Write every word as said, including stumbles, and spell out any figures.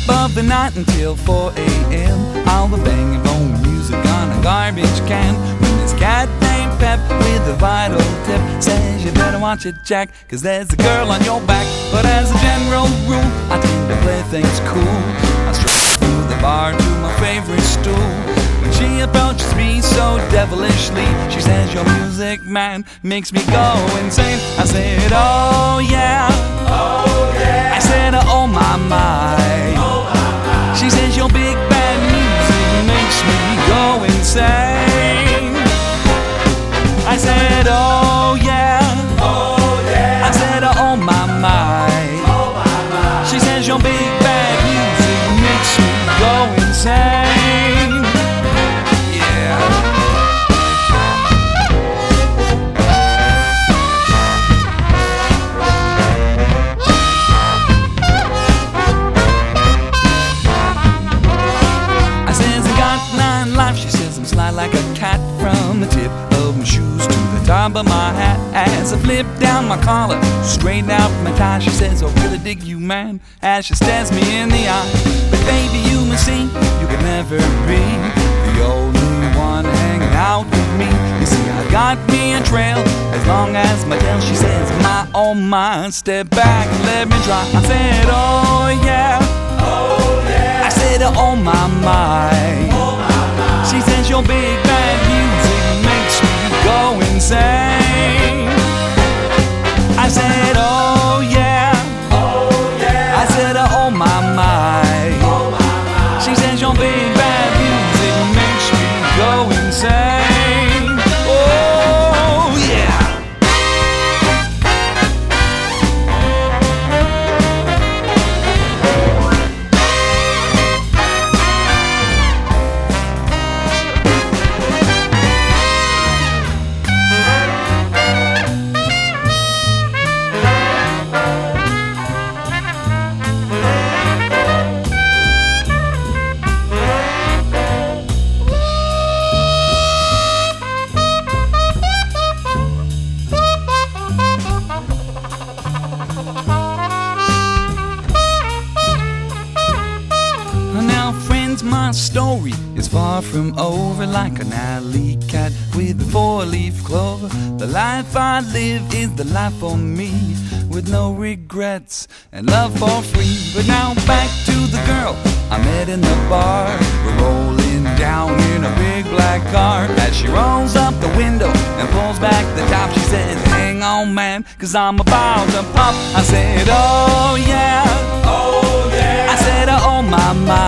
of the night until four a.m. All the banging bone music on a garbage can. When this cat named Pep with a vital tip says you better watch it, Jack, cause there's a girl on your back. But as a general rule, I tend to play things cool. I stroll through the bar to my favorite stool. When she approaches me so devilishly, she says your music, man, makes me go insane. I said, oh yeah, oh yeah. I said, oh my my. Oh, my, my. She says your big band music makes me go insane. I said, oh yeah, oh yeah. I said, oh my my. Oh, my, my. She says your big band music makes me go insane. She says I'm sly like a cat, from the tip of my shoes to the top of my hat. As I flip down my collar, straighten out my tie, she says, I really dig you, man, as she stares me in the eye. But baby, you must see, you could never be the only one hanging out with me. You see, I got me a trail, as long as my tail, she says, my, oh my, step back and let me try. I said, oh yeah, oh yeah. I said, oh my, my. She says your big band music makes me go insane. I said, oh yeah, oh yeah. I said, oh my my. Oh, my, my. She says your big band music makes me go insane. Oh yeah. My story is far from over, like an alley cat with a four-leaf clover. The life I live is the life for me, with no regrets and love for free. But now back to the girl I met in the bar. We're rolling down in a big black car. As she rolls up the window and pulls back the top, she says, hang on man, cause I'm about to pop. I said, oh yeah, oh yeah. I said, oh my my.